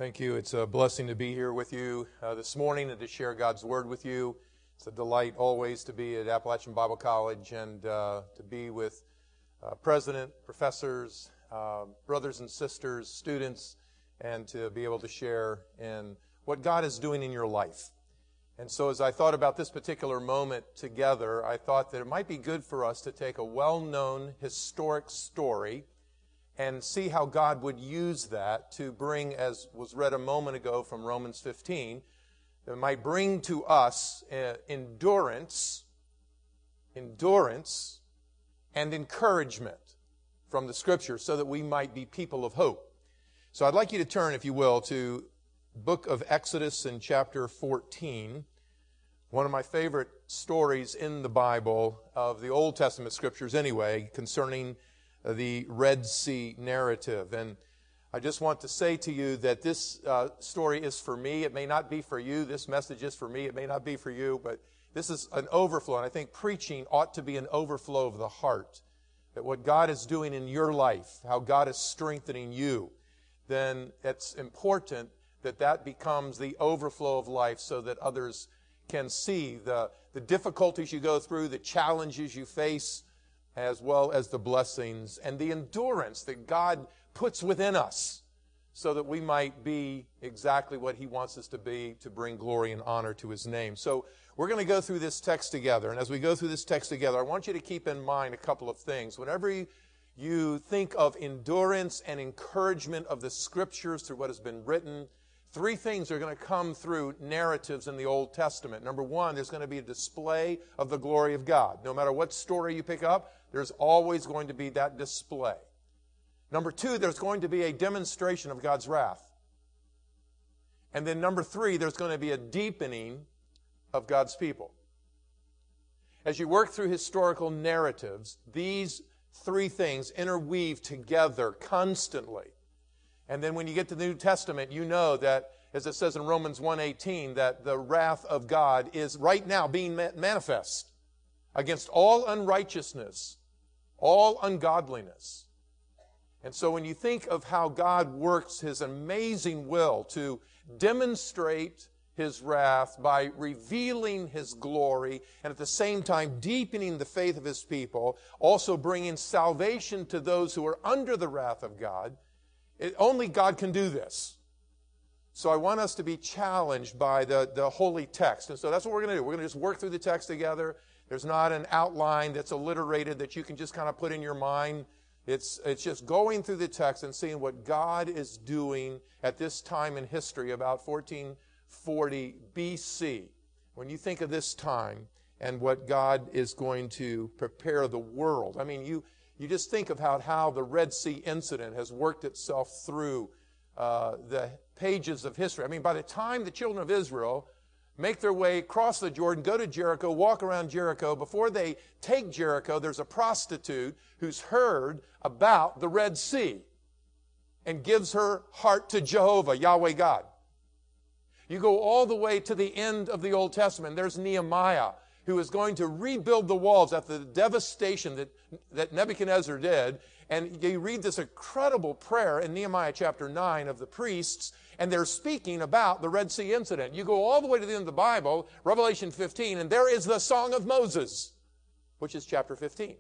Thank you. It's a blessing to be here with you this morning and to share God's Word with you. It's a delight always to be at Appalachian Bible College and to be with president, professors, brothers and sisters, students, and to be able to share in what God is doing in your life. And so as I thought about this particular moment together, I thought that it might be good for us to take a well-known historic story and see how God would use that to bring, as was read a moment ago from Romans 15, that might bring to us endurance and encouragement from the Scripture so that we might be people of hope. So I'd like you to turn, if you will, to book of Exodus in chapter 14, one of my favorite stories in the Bible of the Old Testament Scriptures anyway, concerning the Red Sea narrative. And I just want to say to you that this story is for me. It may not be for you. This message is for me. It may not be for you, but this is an overflow. And I think preaching ought to be an overflow of the heart. That what God is doing in your life, how God is strengthening you, then it's important that that becomes the overflow of life so that others can see the difficulties you go through, the challenges you face, as well as the blessings and the endurance that God puts within us so that we might be exactly what He wants us to be, to bring glory and honor to His name. So we're going to go through this text together. And as we go through this text together, I want you to keep in mind a couple of things. Whenever you think of endurance and encouragement of the Scriptures through what has been written, three things are going to come through narratives in the Old Testament. Number one, there's going to be a display of the glory of God. No matter what story you pick up, there's always going to be that display. Number two, there's going to be a demonstration of God's wrath. And then number three, there's going to be a deepening of God's people. As you work through historical narratives, these three things interweave together constantly. And then when you get to the New Testament, you know that, as it says in Romans 1:18, that the wrath of God is right now being manifest against all unrighteousness, all ungodliness. And so when you think of how God works His amazing will to demonstrate His wrath by revealing His glory and at the same time deepening the faith of His people, also bringing salvation to those who are under the wrath of God, only God can do this. So I want us to be challenged by the holy text. And so that's what we're going to do. We're going to just work through the text together. There's not an outline that's alliterated that you can just kind of put in your mind. It's just going through the text and seeing what God is doing at this time in history, about 1440 BC. When you think of this time and what God is going to prepare the world. I mean, you just think of how the Red Sea incident has worked itself through the pages of history. I mean, by the time the children of Israel make their way, cross the Jordan, go to Jericho, walk around Jericho, before they take Jericho, there's a prostitute who's heard about the Red Sea and gives her heart to Jehovah, Yahweh God. You go all the way to the end of the Old Testament. There's Nehemiah, who is going to rebuild the walls after the devastation that Nebuchadnezzar did. And you read this incredible prayer in Nehemiah chapter 9 of the priests, and they're speaking about the Red Sea incident. You go all the way to the end of the Bible, Revelation 15, and there is the Song of Moses, which is chapter 15.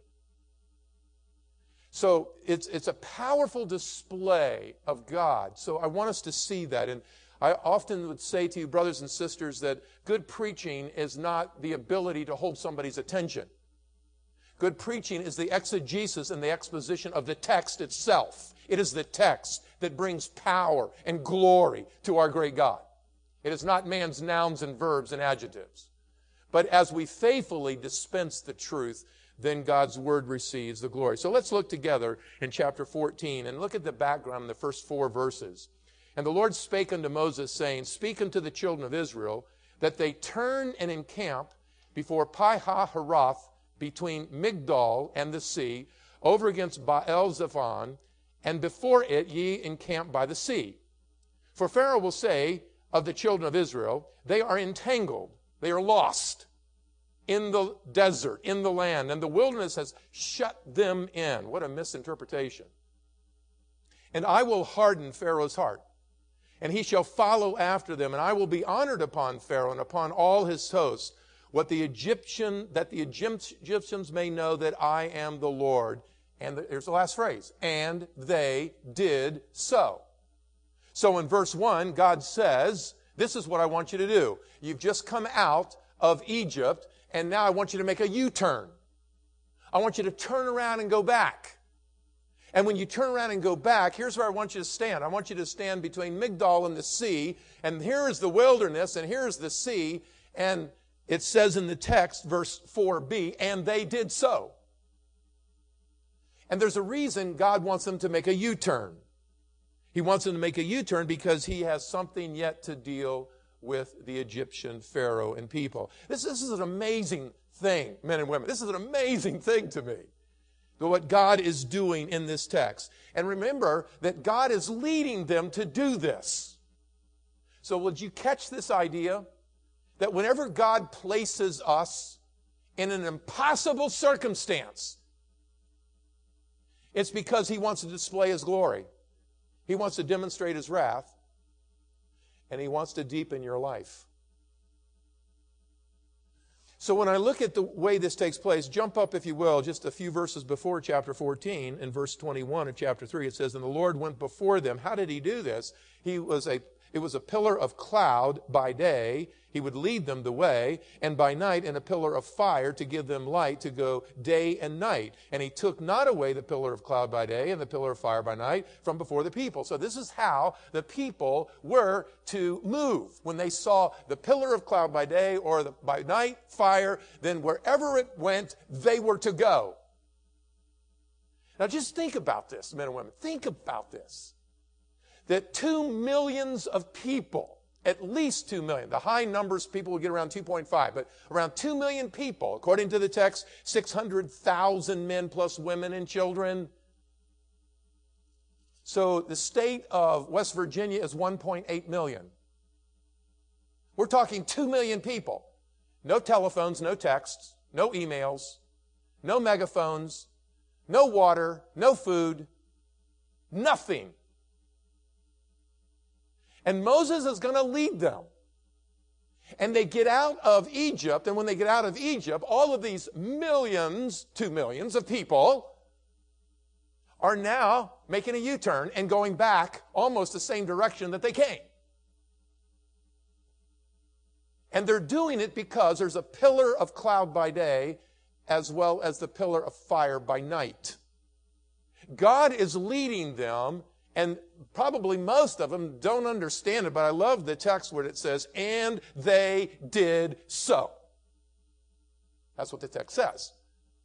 So it's a powerful display of God. So I want us to see that. And I often would say to you, brothers and sisters, that good preaching is not the ability to hold somebody's attention. Good preaching is the exegesis and the exposition of the text itself. It is the text that brings power and glory to our great God. It is not man's nouns and verbs and adjectives. But as we faithfully dispense the truth, then God's word receives the glory. So let's look together in chapter 14 and look at the background in the first 4 verses. And the Lord spake unto Moses, saying, Speak unto the children of Israel, that they turn and encamp before Pi-hahiroth, between Migdol and the sea, over against Baal-zephon, and before it ye encamp by the sea. For Pharaoh will say of the children of Israel, they are entangled, they are lost in the desert, in the land, and the wilderness has shut them in. What a misinterpretation. And I will harden Pharaoh's heart, and he shall follow after them, and I will be honored upon Pharaoh and upon all his hosts, that the Egyptians may know that I am the Lord. And here's the last phrase, and they did so. So in verse 1, God says, this is what I want you to do. You've just come out of Egypt, and now I want you to make a U-turn. I want you to turn around and go back. And when you turn around and go back, here's where I want you to stand. I want you to stand between Migdol and the sea, and here is the wilderness, and here's the sea, and it says in the text, verse 4b, and they did so. And there's a reason God wants them to make a U-turn. He wants them to make a U-turn because he has something yet to deal with the Egyptian Pharaoh and people. This is an amazing thing, men and women. This is an amazing thing to me, what God is doing in this text. And remember that God is leading them to do this. So would you catch this idea that whenever God places us in an impossible circumstance, it's because he wants to display his glory. He wants to demonstrate his wrath, and he wants to deepen your life. So when I look at the way this takes place, jump up, if you will, just a few verses before chapter 14, in verse 21 of chapter 3, it says, and the Lord went before them. How did he do this? It was a pillar of cloud by day. He would lead them the way, and by night in a pillar of fire to give them light to go day and night. And he took not away the pillar of cloud by day and the pillar of fire by night from before the people. So this is how the people were to move. When they saw the pillar of cloud by day or by night fire, then wherever it went, they were to go. Now just think about this, men and women. Think about this. That 2 million of people, at least 2 million, the high numbers people will get around 2.5, but around 2 million people, according to the text, 600,000 men plus women and children. So the state of West Virginia is 1.8 million. We're talking 2 million people. No telephones, no texts, no emails, no megaphones, no water, no food, nothing. And Moses is going to lead them. And they get out of Egypt, and when they get out of Egypt, all of these millions, 2 millions of people are now making a U-turn and going back almost the same direction that they came. And they're doing it because there's a pillar of cloud by day as well as the pillar of fire by night. God is leading them. And probably most of them don't understand it, but I love the text where it says, and they did so. That's what the text says.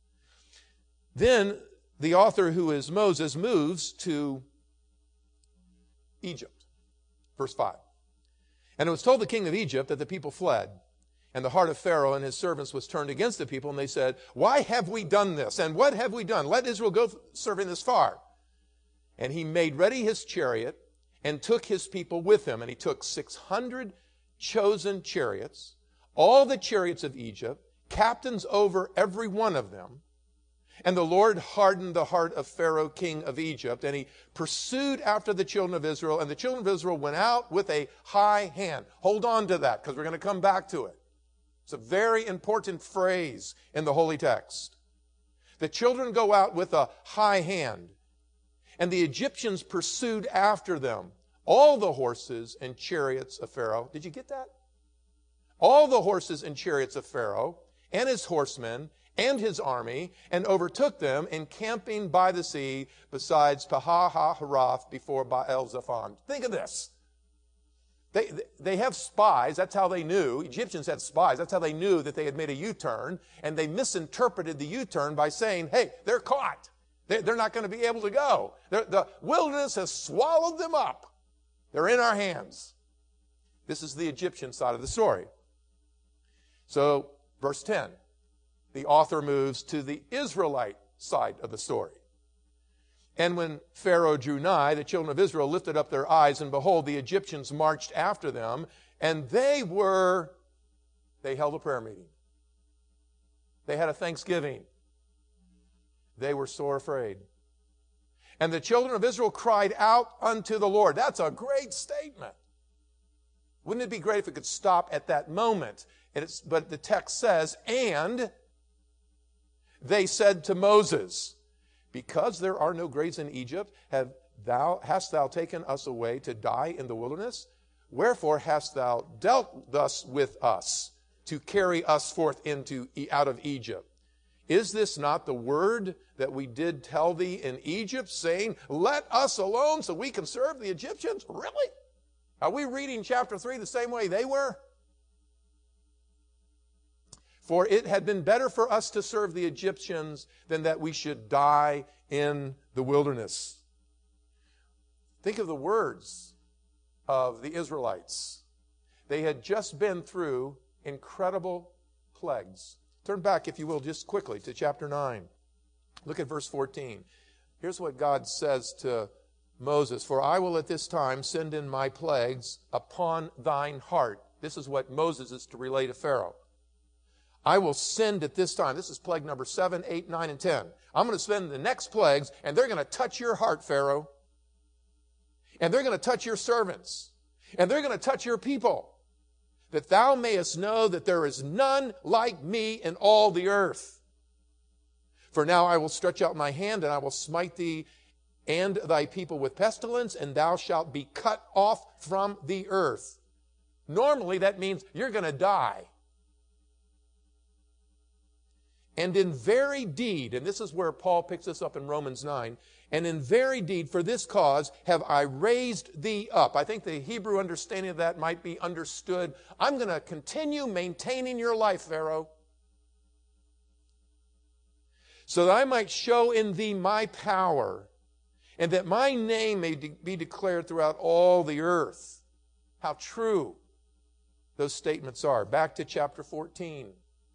Then the author, who is Moses, moves to Egypt. Verse 5. And it was told the king of Egypt that the people fled, and the heart of Pharaoh and his servants was turned against the people, and they said, why have we done this? And what have we done? Let Israel go serving this far. And he made ready his chariot and took his people with him. And he took 600 chosen chariots, all the chariots of Egypt, captains over every one of them. And the Lord hardened the heart of Pharaoh, king of Egypt, and he pursued after the children of Israel. And the children of Israel went out with a high hand. Hold on to that, because we're going to come back to it. It's a very important phrase in the holy text. The children go out with a high hand. And the Egyptians pursued after them all the horses and chariots of Pharaoh. Did you get that? All the horses and chariots of Pharaoh and his horsemen and his army, and overtook them encamping by the sea besides Pi-hahiroth before Baal-zephon. Think of this. They have spies. That's how they knew. Egyptians had spies. That's how they knew that they had made a U-turn. And they misinterpreted the U-turn by saying, hey, they're caught. They're not going to be able to go. The wilderness has swallowed them up. They're in our hands. This is the Egyptian side of the story. So, verse 10, the author moves to the Israelite side of the story. And when Pharaoh drew nigh, the children of Israel lifted up their eyes, and behold, the Egyptians marched after them, and they held a prayer meeting. They had a thanksgiving. They were sore afraid. And the children of Israel cried out unto the Lord. That's a great statement. Wouldn't it be great if it could stop at that moment? But the text says, and they said to Moses, because there are no graves in Egypt, hast thou taken us away to die in the wilderness? Wherefore hast thou dealt thus with us, to carry us forth out of Egypt? Is this not the word that we did tell thee in Egypt, saying, let us alone so we can serve the Egyptians? Really? Are we reading chapter 3 the same way they were? For it had been better for us to serve the Egyptians than that we should die in the wilderness. Think of the words of the Israelites. They had just been through incredible plagues. Turn back, if you will, just quickly to chapter 9. Look at verse 14. Here's what God says to Moses. For I will at this time send in my plagues upon thine heart. This is what Moses is to relay to Pharaoh. I will send at this time. This is plague number 7, 8, 9, and 10. I'm going to send the next plagues, and they're going to touch your heart, Pharaoh. And they're going to touch your servants. And they're going to touch your people. That thou mayest know that there is none like me in all the earth. For now I will stretch out my hand, and I will smite thee and thy people with pestilence, and thou shalt be cut off from the earth. Normally that means you're going to die. And in very deed, and this is where Paul picks this up in Romans 9, and in very deed for this cause have I raised thee up. I think the Hebrew understanding of that might be understood. I'm going to continue maintaining your life, Pharaoh, so that I might show in thee my power, and that my name may be declared throughout all the earth. How true those statements are. Back to chapter 14.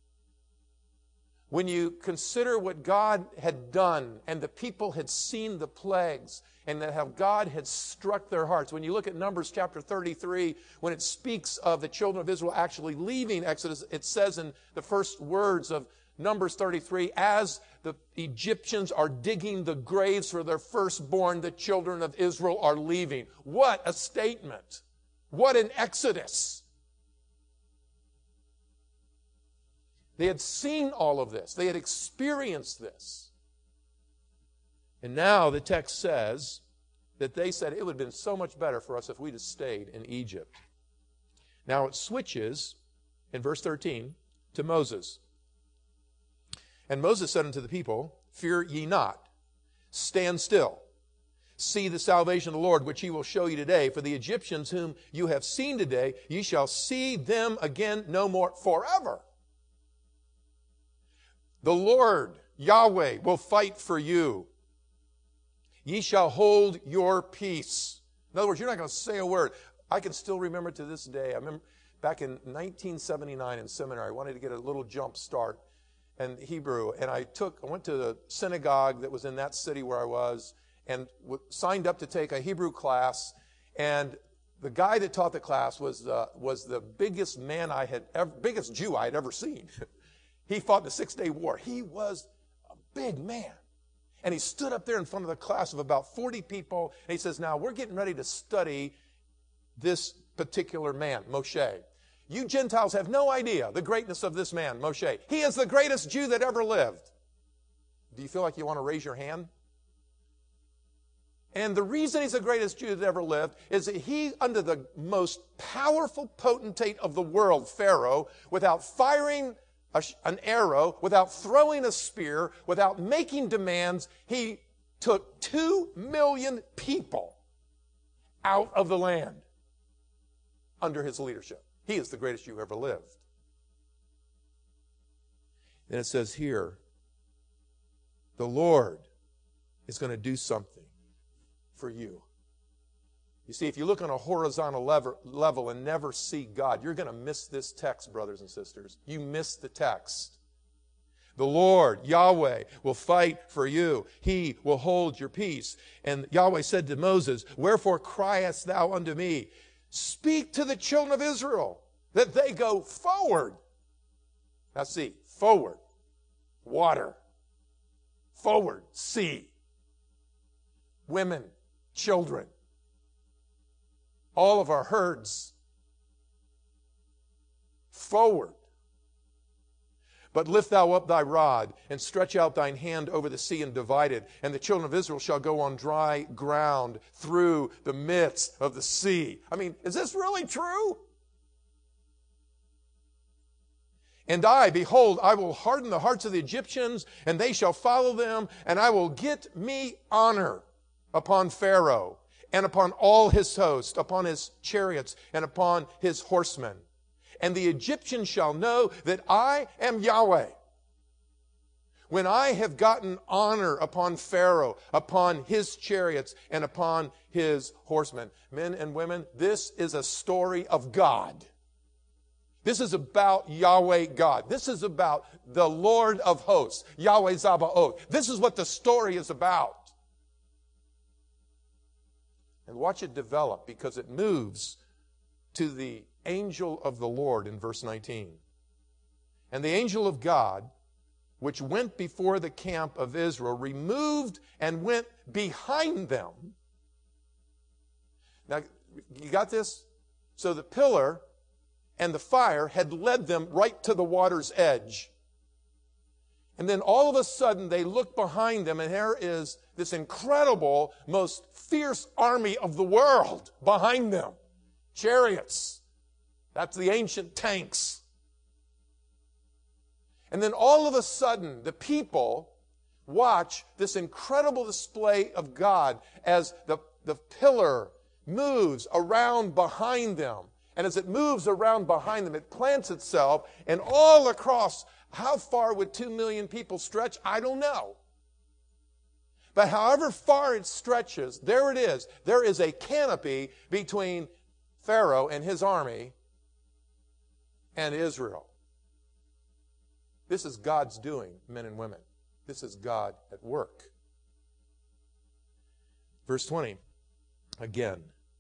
When you consider what God had done and the people had seen the plagues and that how God had struck their hearts. When you look at Numbers chapter 33, when it speaks of the children of Israel actually leaving Exodus, it says in the first words of Numbers 33, as the Egyptians are digging the graves for their firstborn, the children of Israel are leaving. What a statement. What an exodus. They had seen all of this. They had experienced this. And now the text says that they said it would have been so much better for us if we'd have stayed in Egypt. Now it switches in verse 13 to Moses. And Moses said unto the people, fear ye not, stand still. See the salvation of the Lord, which he will show you today. For the Egyptians whom you have seen today, ye shall see them again no more forever. The Lord, Yahweh, will fight for you. Ye shall hold your peace. In other words, you're not going to say a word. I can still remember to this day. I remember back in 1979 in seminary, I wanted to get a little jump start in Hebrew. And I went to the synagogue that was in that city where I was and signed up to take a Hebrew class. And the guy that taught the class was the biggest biggest Jew I had ever seen. He fought in the 6-day war. He was a big man. And he stood up there in front of the class of about 40 people. And he says, now we're getting ready to study this particular man, Moshe. You Gentiles have no idea the greatness of this man, Moshe. He is the greatest Jew that ever lived. Do you feel like you want to raise your hand? And the reason he's the greatest Jew that ever lived is that he, under the most powerful potentate of the world, Pharaoh, without firing an arrow, without throwing a spear, without making demands, he took 2 million people out of the land under his leadership. He is the greatest Jew who ever lived. Then it says here, the Lord is going to do something for you. You see, if you look on a horizontal level and never see God, you're going to miss this text, brothers and sisters. You miss the text. The Lord, Yahweh, will fight for you. He will hold your peace. And Yahweh said to Moses, wherefore criest thou unto me? Speak to the children of Israel that they go forward. Now see, forward, water, forward, sea, women, children, all of our herds, forward. But lift thou up thy rod, and stretch out thine hand over the sea, and divide it. And the children of Israel shall go on dry ground through the midst of the sea. I mean, is this really true? And I, behold, I will harden the hearts of the Egyptians, and they shall follow them, and I will get me honor upon Pharaoh, and upon all his host, upon his chariots, and upon his horsemen. And the Egyptians shall know that I am Yahweh, when I have gotten honor upon Pharaoh, upon his chariots, and upon his horsemen. Men and women, this is a story of God. This is about Yahweh God. This is about the Lord of hosts, Yahweh Sabaoth. This is what the story is about. And watch it develop, because it moves to the angel of the Lord in verse 19. And the angel of God, which went before the camp of Israel, removed and went behind them. Now, you got this? So the pillar and the fire had led them right to the water's edge. And then all of a sudden they look behind them, and there is this incredible, most fierce army of the world behind them. Chariots. That's the ancient tanks. And then all of a sudden, the people watch this incredible display of God as the pillar moves around behind them. And as it moves around behind them, it plants itself, and all across, how far would 2 million people stretch? I don't know. But however far it stretches, there it is. There is a canopy between Pharaoh and his army and Israel. This is God's doing, men and women. This is God at work. Verse 20, again.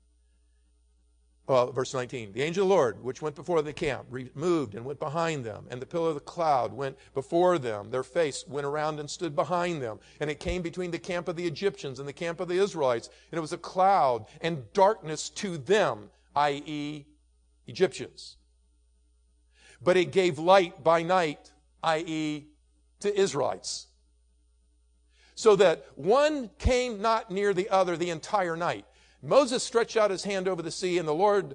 Well, verse 19. The angel of the Lord, which went before the camp, moved and went behind them. And the pillar of the cloud went before them. Their face went around and stood behind them. And it came between the camp of the Egyptians and the camp of the Israelites. And it was a cloud and darkness to them, i.e., Egyptians. But it gave light by night, i.e., to Israelites. So that one came not near the other the entire night. Moses stretched out his hand over the sea, and the Lord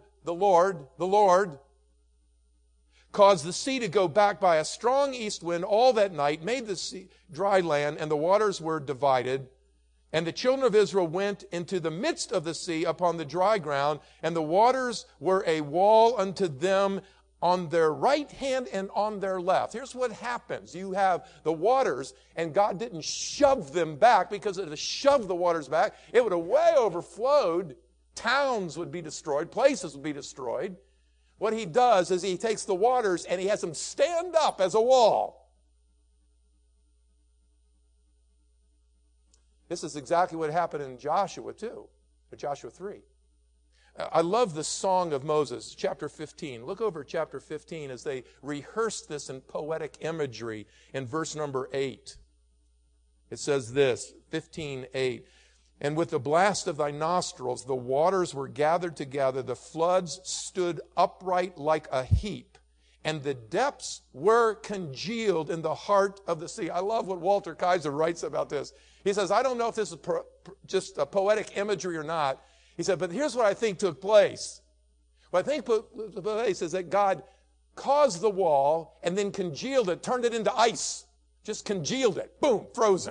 caused the sea to go back by a strong east wind all that night, made the sea dry land, and the waters were divided. And the children of Israel went into the midst of the sea upon the dry ground, and the waters were a wall unto them on their right hand and on their left. Here's what happens. You have the waters, and God didn't shove them back, because if it shoved the waters back, it would have way overflowed. Towns would be destroyed. Places would be destroyed. What he does is he takes the waters and he has them stand up as a wall. This is exactly what happened in Joshua too, Joshua 3. I love the Song of Moses, chapter 15. Look over at chapter 15 as they rehearse this in poetic imagery in verse number 8. It says this, 15:8. And with the blast of thy nostrils, the waters were gathered together, the floods stood upright like a heap, and the depths were congealed in the heart of the sea. I love what Walter Kaiser writes about this. He says, I don't know if this is just a poetic imagery or not. He said, but here's what I think took place. What I think took place is that God caused the wall and then congealed it, turned it into ice. Just congealed it. Boom, frozen.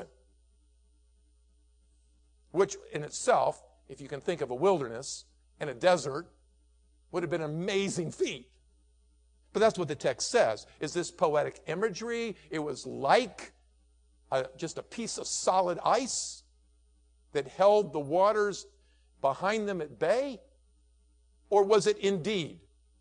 Which in itself, if you can think of a wilderness and a desert, would have been an amazing feat. But that's what the text says. Is this poetic imagery? It was like just a piece of solid ice that held the waters behind them at bay? Or was it indeed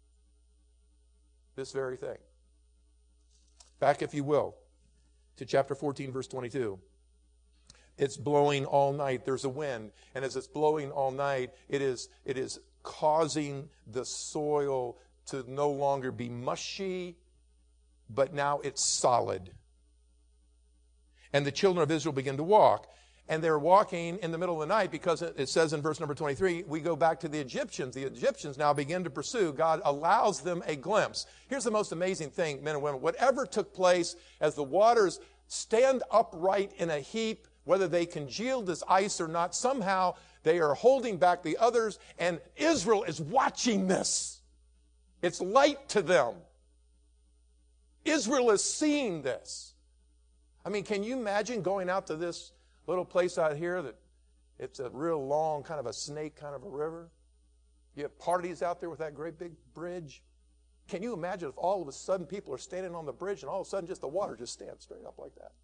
this very thing? Back, if you will, to chapter 14, verse 22. It's blowing all night. There's a wind. And as it's blowing all night, it is causing the soil to no longer be mushy, but now it's solid. And the children of Israel begin to walk. And they're walking in the middle of the night because it says in verse number 23, we go back to the Egyptians. The Egyptians now begin to pursue. God allows them a glimpse. Here's the most amazing thing, men and women. Whatever took place as the waters stand upright in a heap, whether they congealed as ice or not, somehow they are holding back the others, and Israel is watching this. It's light to them. Israel is seeing this. I mean, can you imagine going out to this little place out here that it's a real long, kind of a snake kind of a river? You have parties out there with that great big bridge. Can you imagine if all of a sudden people are standing on the bridge and all of a sudden just the water just stands straight up like that?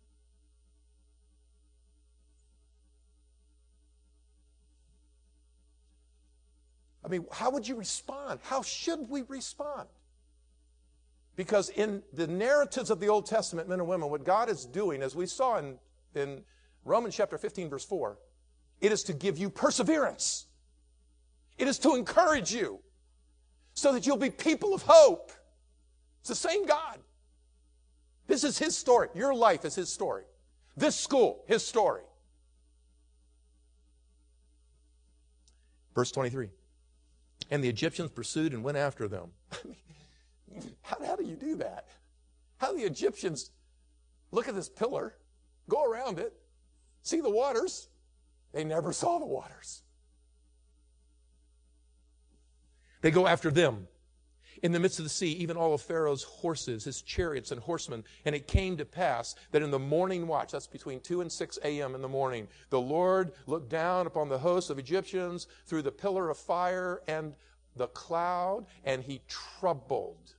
I mean, how would you respond? How should we respond? Because in the narratives of the Old Testament, men and women, what God is doing, as we saw in Romans chapter 15, verse 4, it is to give you perseverance. It is to encourage you so that you'll be people of hope. It's the same God. This is His story. Your life is His story. This school, His story. Verse 23. And the Egyptians pursued and went after them. How do you do that? How do the Egyptians look at this pillar, go around it, see the waters? They never saw the waters. They go after them. In the midst of the sea, even all of Pharaoh's horses, his chariots and horsemen. And it came to pass that in the morning watch, that's between 2 and 6 a.m. in the morning, the Lord looked down upon the hosts of Egyptians through the pillar of fire and the cloud, and He troubled,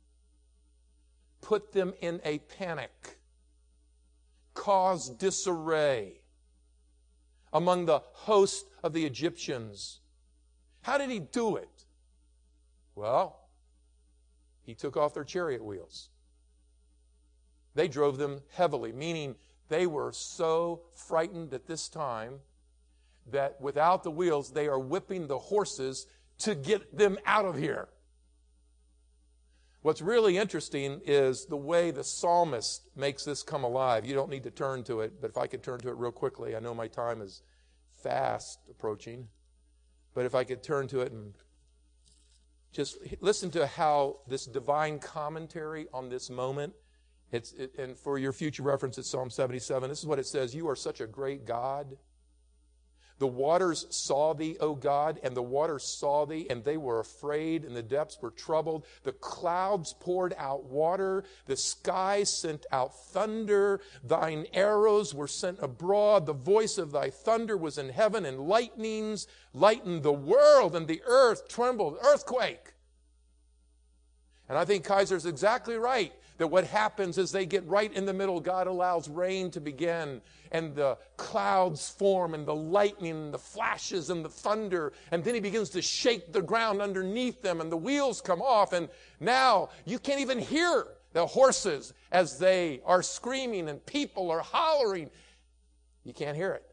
put them in a panic, caused disarray among the host of the Egyptians. How did He do it? Well, He took off their chariot wheels. They drove them heavily, meaning they were so frightened at this time that without the wheels, they are whipping the horses to get them out of here. What's really interesting is the way the psalmist makes this come alive. You don't need to turn to it, but if I could turn to it real quickly, I know my time is fast approaching, but if I could turn to it and just listen to how this divine commentary on this moment, and for your future reference, it's Psalm 77. This is what it says: You are such a great God. The waters saw thee, O God, and the waters saw thee, and they were afraid, and the depths were troubled. The clouds poured out water. The sky sent out thunder. Thine arrows were sent abroad. The voice of thy thunder was in heaven, and lightnings lightened the world, and the earth trembled. Earthquake. And I think Kaiser's exactly right, that what happens is they get right in the middle. God allows rain to begin, and the clouds form, and the lightning, and the flashes, and the thunder, and then He begins to shake the ground underneath them, and the wheels come off, and now you can't even hear the horses as they are screaming, and people are hollering. You can't hear it.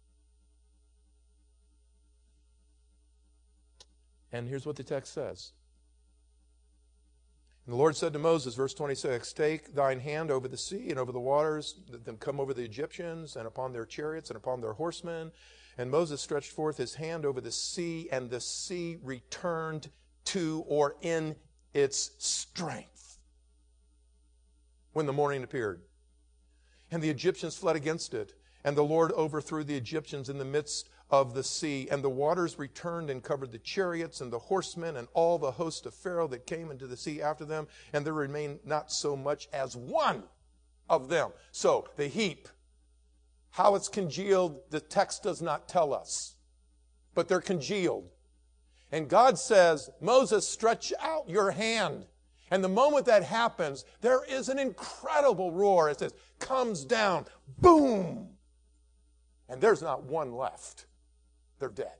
And here's what the text says. And the Lord said to Moses, verse 26, Take thine hand over the sea and over the waters, let them come over the Egyptians and upon their chariots and upon their horsemen. And Moses stretched forth his hand over the sea, and the sea returned to, or in its strength, when the morning appeared. And the Egyptians fled against it, and the Lord overthrew the Egyptians in the midst of the sea, and the waters returned and covered the chariots and the horsemen and all the host of Pharaoh that came into the sea after them, and there remained not so much as one of them. So, the heap, how it's congealed, the text does not tell us, but they're congealed. And God says, Moses, stretch out your hand. And the moment that happens, there is an incredible roar. It says, comes down, boom, and there's not one left. They're dead.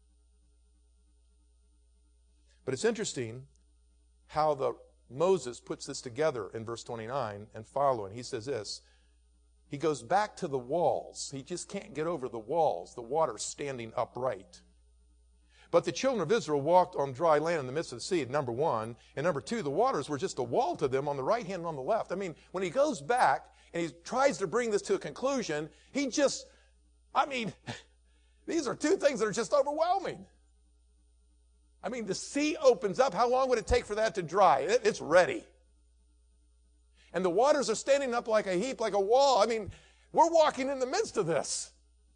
But it's interesting how Moses puts this together in verse 29 and following. He says this. He goes back to the walls. He just can't get over the walls. The water's standing upright. But the children of Israel walked on dry land in the midst of the sea, number one. And number two, the waters were just a wall to them on the right hand and on the left. I mean, when he goes back and he tries to bring this to a conclusion, he just I mean, these are two things that are just overwhelming. I mean, the sea opens up. How long would it take for that to dry? It's ready. And the waters are standing up like a heap, like a wall. I mean, we're walking in the midst of this.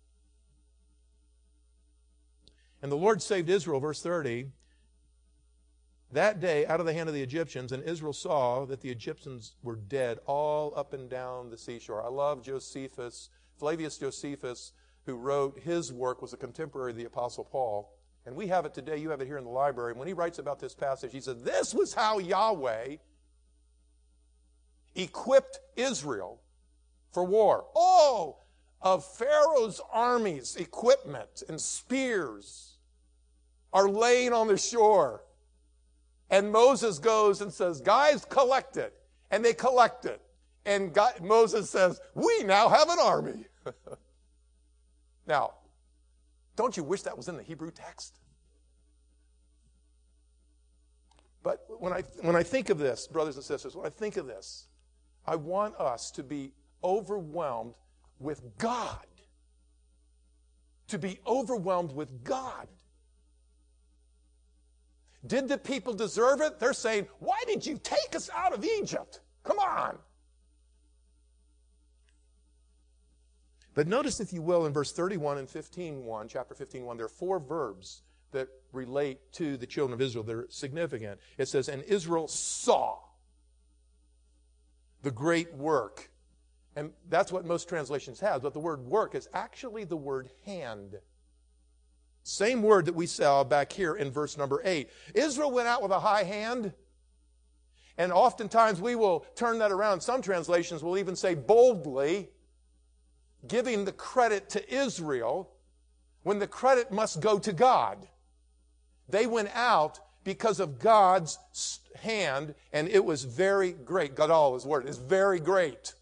And the Lord saved Israel, verse 30, that day out of the hand of the Egyptians, and Israel saw that the Egyptians were dead all up and down the seashore. I love Josephus, Flavius Josephus, who wrote his work, was a contemporary of the Apostle Paul. And we have it today, you have it here in the library. And when he writes about this passage, he said, this was how Yahweh equipped Israel for war. All of Pharaoh's army's equipment and spears are laying on the shore. And Moses goes and says, guys, collect it. And they collect it. And Moses says, we now have an army. Now, don't you wish that was in the Hebrew text? But when I think of this, brothers and sisters, when I think of this, I want us to be overwhelmed with God. To be overwhelmed with God. Did the people deserve it? They're saying, why did you take us out of Egypt? Come on. But notice, if you will, in verse 31 and 15:1, chapter 15:1, there are four verbs that relate to the children of Israel. They're significant. It says, and Israel saw the great work. And that's what most translations have. But the word work is actually the word hand. Same word that we saw back here in verse number 8. Israel went out with a high hand. And oftentimes we will turn that around. Some translations will even say boldly, giving the credit to Israel when the credit must go to God. They went out because of God's hand, and it was very great. Gadol, his word, is very great.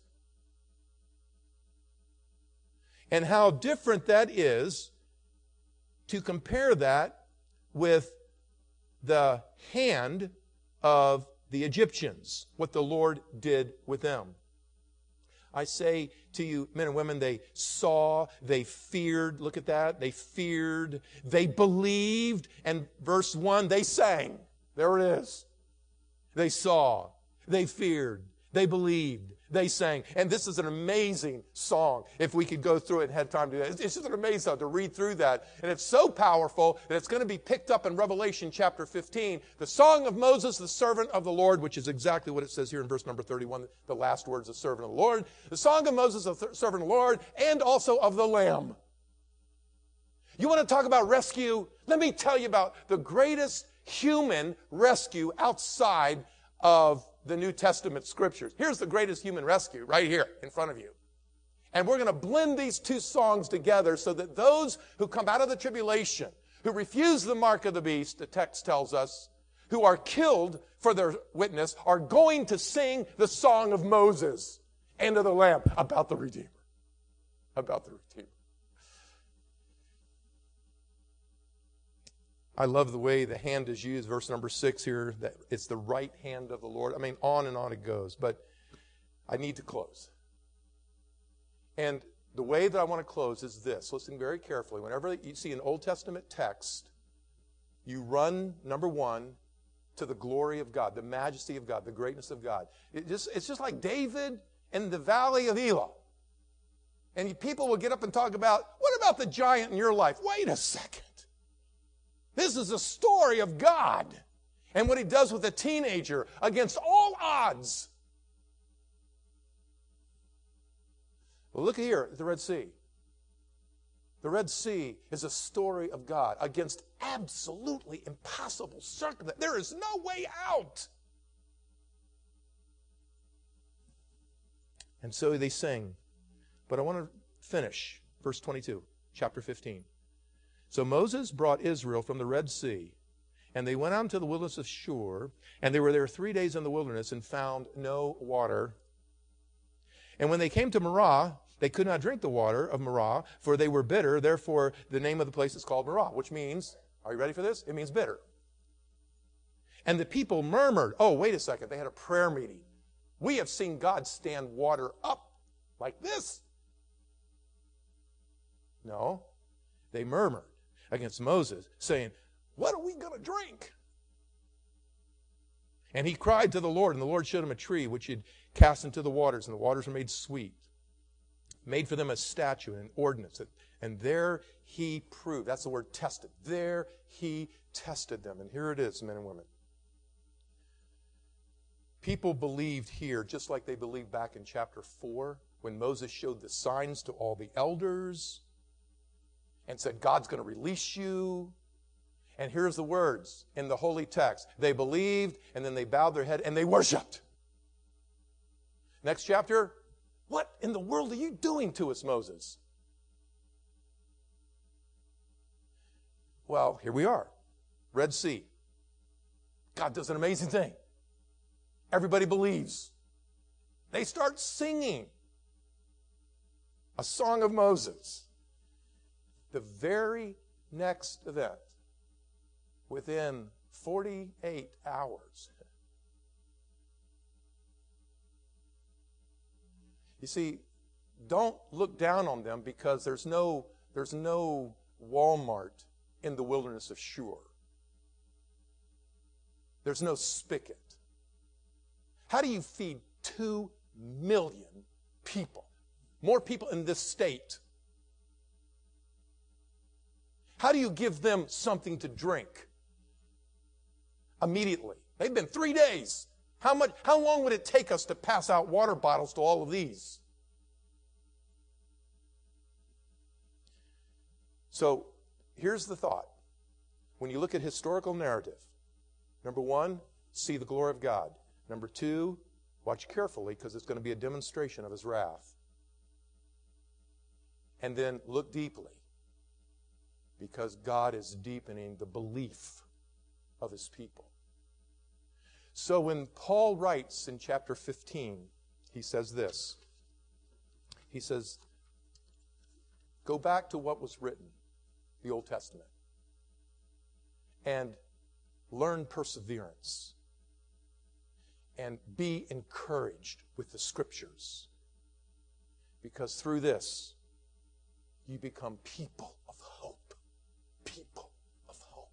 And how different that is to compare that with the hand of the Egyptians, what the Lord did with them. I say to you, men and women, they saw, they feared. Look at that. They feared. They believed. And verse 1, they sang. There it is. They saw. They feared. They believed. They sang. And this is an amazing song. If we could go through it and had time to do that. It's just an amazing song to read through that. And it's so powerful that it's going to be picked up in Revelation chapter 15. The song of Moses, the servant of the Lord, which is exactly what it says here in verse number 31, the last words of servant of the Lord. The song of Moses, the servant of the Lord, and also of the Lamb. You want to talk about rescue? Let me tell you about the greatest human rescue outside of the New Testament scriptures. Here's the greatest human rescue right here in front of you. And we're going to blend these two songs together so that those who come out of the tribulation, who refuse the mark of the beast, the text tells us, who are killed for their witness, are going to sing the song of Moses and of the Lamb about the Redeemer. About the Redeemer. I love the way the hand is used, verse number 6 here, that it's the right hand of the Lord. I mean, on and on it goes, but I need to close. And the way that I want to close is this. Listen very carefully. Whenever you see an Old Testament text, you run, number 1, to the glory of God, the majesty of God, the greatness of God. It's just like David in the valley of Elah. And people will get up and talk about, what about the giant in your life? Wait a second. This is a story of God and what he does with a teenager against all odds. Well, look here at the Red Sea. The Red Sea is a story of God against absolutely impossible circumstances. There is no way out. And so they sing. But I want to finish verse 22, chapter 15. So Moses brought Israel from the Red Sea, and they went out into the wilderness of Shur, and they were there 3 days in the wilderness and found no water. And when they came to Marah, they could not drink the water of Marah, for they were bitter. Therefore, the name of the place is called Marah, which means, are you ready for this? It means bitter. And the people murmured. Oh, wait a second. They had a prayer meeting. We have seen God stand water up like this. No. They murmured against Moses, saying, what are we going to drink? And he cried to the Lord, and the Lord showed him a tree which he had cast into the waters, and the waters were made sweet. Made for them a statute and an ordinance. And there he proved. That's the word tested. There he tested them. And here it is, men and women. People believed here, just like they believed back in chapter 4, when Moses showed the signs to all the elders and said, God's going to release you. And here's the words in the holy text. They believed, and then they bowed their head, and they worshiped. Next chapter, what in the world are you doing to us, Moses? Well, here we are. Red Sea. God does an amazing thing. Everybody believes. They start singing a song of Moses. The very next event, within 48 hours. You see, don't look down on them because there's no Walmart in the wilderness of Shur. There's no spigot. How do you feed 2 million people? More people in this state. How do you give them something to drink? Immediately. They've been 3 days. How long would it take us to pass out water bottles to all of these? So, here's the thought. When you look at historical narrative, number 1, see the glory of God. Number 2, watch carefully because it's going to be a demonstration of His wrath. And then look deeply because God is deepening the belief of His people. So when Paul writes in chapter 15, he says this. He says, go back to what was written, the Old Testament, and learn perseverance. And be encouraged with the Scriptures. Because through this, you become people of hope. People of hope.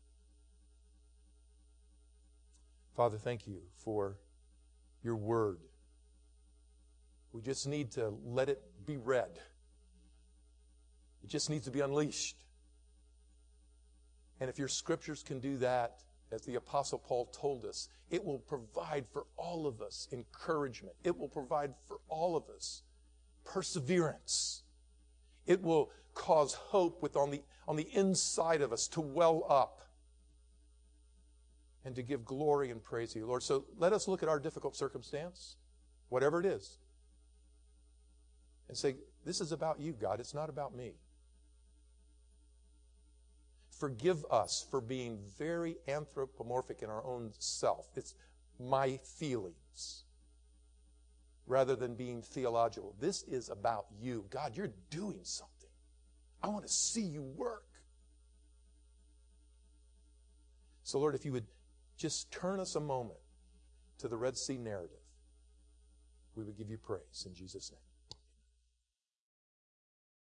Father, thank you for your word. We just need to let it be read. It just needs to be unleashed. And if your Scriptures can do that, as the Apostle Paul told us, it will provide for all of us encouragement. It will provide for all of us perseverance. It will cause hope on the inside of us to well up and to give glory and praise to you, Lord. So let us look at our difficult circumstance, whatever it is, and say, this is about you, God. It's not about me. Forgive us for being very anthropomorphic in our own self. It's my feelings rather than being theological. This is about you. God, you're doing something. I want to see you work. So, Lord, if you would just turn us a moment to the Red Sea narrative, we would give you praise in Jesus' name.